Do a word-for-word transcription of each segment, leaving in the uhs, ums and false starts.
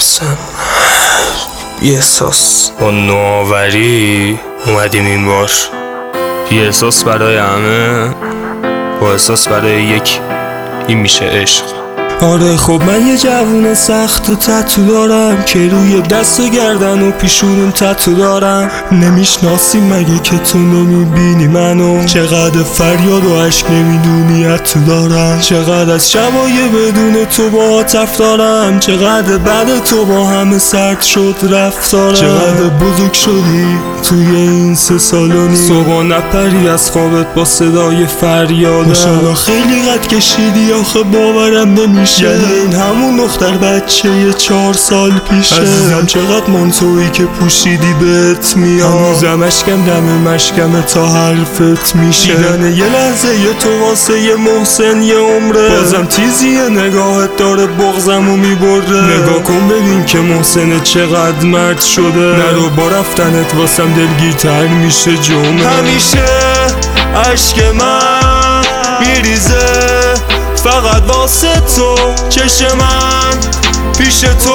محسن یه احساس با نوآوری اومدیم این بار، یه احساس برای همه، با احساس برای یک، این میشه عشق. آره خب من یه جوون سخت و تتو دارم که روی دست و گردن و پیشونم تتو دارم. نمیشناسی مگه که تو نمیبینی منو؟ چقدر فریاد و عشق نمیدونی تو دارم. چقدر از شبای بدون تو با عاطف دارم. چقدر بعد تو با همه سرد شد رفتارم. چقدر بزرگ شدی توی این سه سال و نیم. صبح نپری از خوابت با صدای فریادم. ماشالله خیلی قد کشیدی آخه باورم نمیشه، یعنی این همون دختر بچه یه چهار سال پیشه. عزیزم چقدر منطویی که پوشیدی بهت میاد. هنوزم اشکم دم مشکم تا حرفت میشه. دیدن یه لحظه یه تو واسه یه محسن یه عمره. بازم تیزیه نگاهت داره بغضمو میبره. نگاه کن ببین که محسن چقدر مرد شده. نرو با رفتنت واسم دلگیرتر میشه جمعه. همیشه عشق من میریزه فقط واسه تو. چشم من پیش تو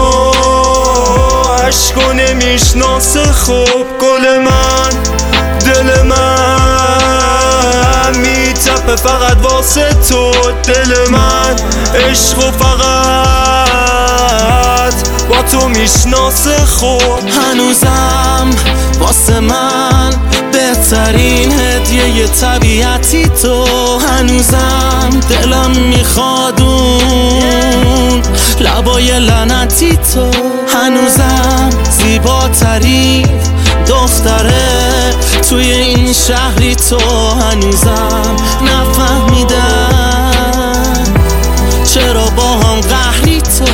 عشقو نمیشناسه. خوب گل من دل من میتپه فقط واسه تو. دل من عشقو فقط با تو میشناسه. خوب هنوزم واسه من بهترین هدیه ی طبیعتی تو. هنوزم دلم میخواد اون لبای لعنتی تو. هنوزم زیباترین دختره توی این شهری تو. هنوزم نفهمیدم چرا با هم قهری تو.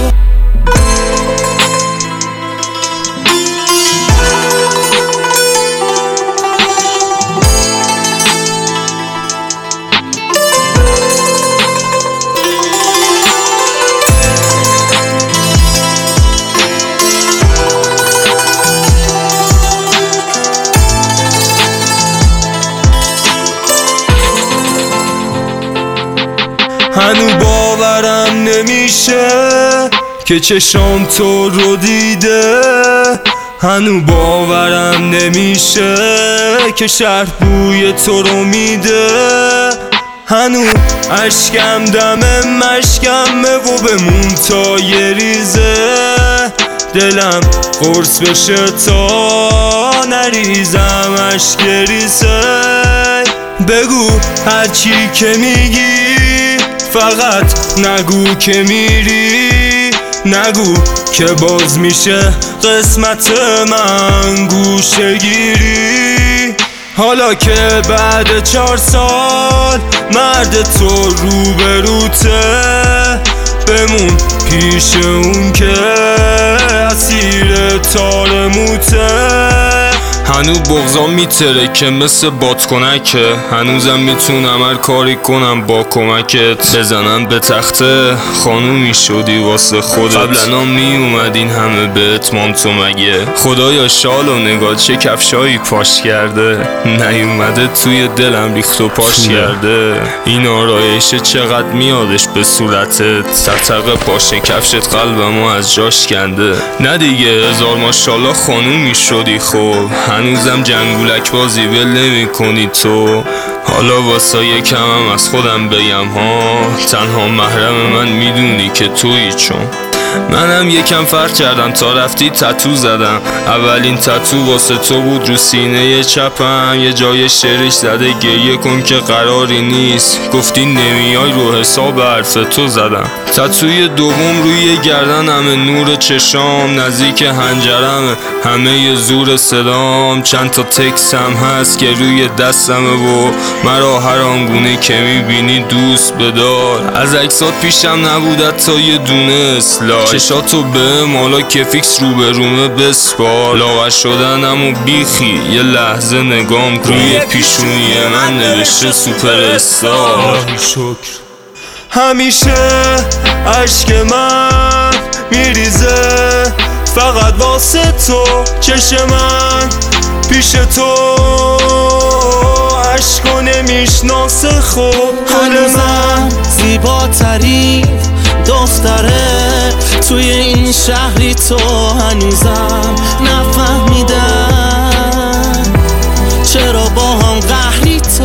هنو باورم نمیشه که چشام تو رو دیده. هنو باورم نمیشه که شهر بوی تو رو میده. هنو اشکم دم مشکمه و بمون تا یه ریزه. دلم قرص بشه تا نریزم اشک ریزه. بگو هرچی که میگی فقط نگو که میری. نگو که باز میشه قسمت من گوشه گیری. حالا که بعد چهار سال مرد تو روبروته. بمون پیش اون که اسیر تار موته. هنو بغضام میتره که مثل بادکنکه. هنوزم میتونم هر کاری کنم با کمکت. بزنن به تخته خانومی شدی واسه خودت. قبلنا میومد این همه بهت مانتو مگه؟ خدایا شال و نگاه چه کفشایی پاش کرده. نیومده توی دلم ریخت و پاش کرده. این آرایشه چقدر میادش به صورتت. تقتق پاش کفشت قلبمو از جاش کنده. نه دیگه هزار ماشالله خانومی شدی. خب هنوزم جنگولک بازی ول نمی کنی تو. حالا واسه یکمم از خودم بگم ها، تنها محرم من میدونی که تویی. چون منم یکم فرق کردم تا رفتی تتو زدم. اولین تتو واسه تو بود رو سینه چپم. یه جای شعرش زده گریه کن که قراری نیست. گفتی نمیای رو حساب حرف تو زدم. تتوی دوم روی گردنمه نور چشام. نزدیک هنجرمه همه ی زور صدام. چند تا تکس هم هست که روی دستمه و مرا هر آنگونه که میبینی دوست بدار. از عکسات پیشم نبودت تا یه دونه اسلای. چشاتو به مالا که فیکس رو به رومه بسپار. لاغر شدنم و بیخی یه لحظه نگام کن. روی پیشونی من نوشته سوپر استار. شکر همیشه عشق من میریزه فقط واسه تو. چشم من پیش تو عشقو نمیشناسه. خوب هنوزم زیباترین دختره توی این شهری تو هنوزم نفهمیدم چرا با هم قهری تو.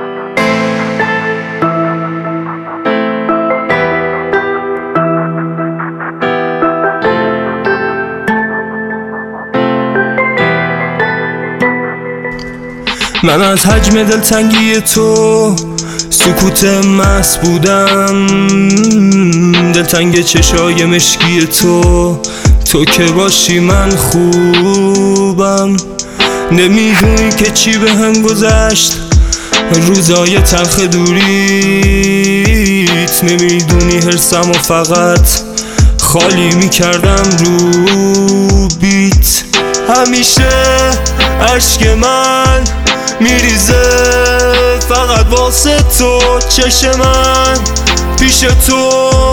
من از حجم دلتنگی تو سکوت محض بودم، دلتنگ چشای مشکی تو، تو که باشی من خوبم. نمیدونی که چی به هم گذشت روزای تلخ دوریت، نمیدونی حرسم و فقط خالی میکردم رو بیت. همیشه عشق من میریزه فقط واسه تو، چشم من پیش تو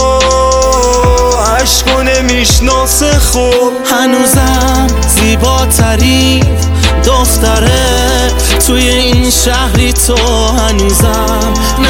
عشقو نمیشناسه. خوب هنوزم زیباتری دختره توی این شهری تو هنوزم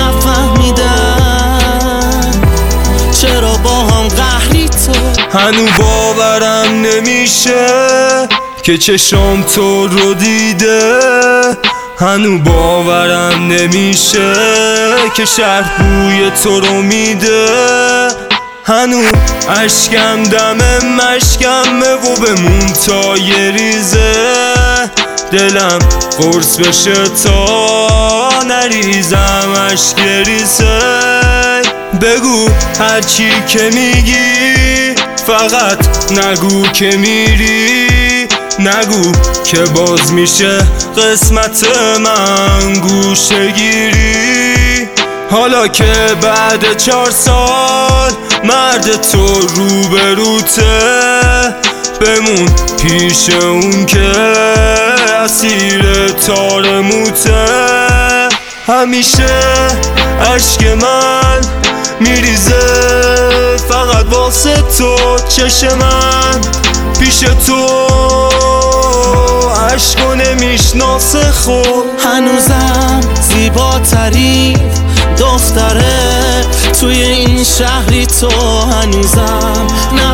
نفهمیدم چرا با هم قهری تو. هنو باورم نمیشه که چشم تو رو دیده، هنو باورم نمیشه که شهر بوی تو رو میده. هنو اشکم دم مشکمه و بمون تا یه ریزه، دلم قرص بشه تا نریزم اشک ریزه. بگو هرچی که میگی فقط نگو که میری، نگو که باز میشه قسمت من گوشه گیری. حالا که بعد چهار سال مرد تو روبروته، بمون پیش اون که اسیر تار موته. همیشه عشق من میریزه فقط واسه تو، چشم من پیش تو عشقو نمیشناسه. خوب هنوزم زیباتری دختره توی این شهری تو هنوزم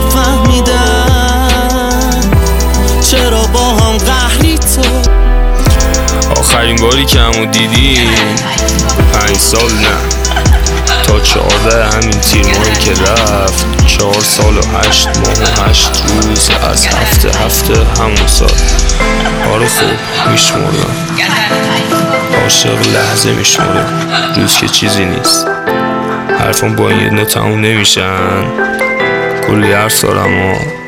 نفهمیدم چرا با هم قهری تو. آخرین باری که همو دیدیم پنج سال نه تا چهارده همین تیر ماهی که رفت، چهار سال و هشت ماه و هشت روز از هفته هفته همون سال. آره خوب میشمردم، عاشق لحظه میشمردم، روز که چیزی نیست. حرفم با این یه دونه تموم نمیشن، کلی حرف دارم و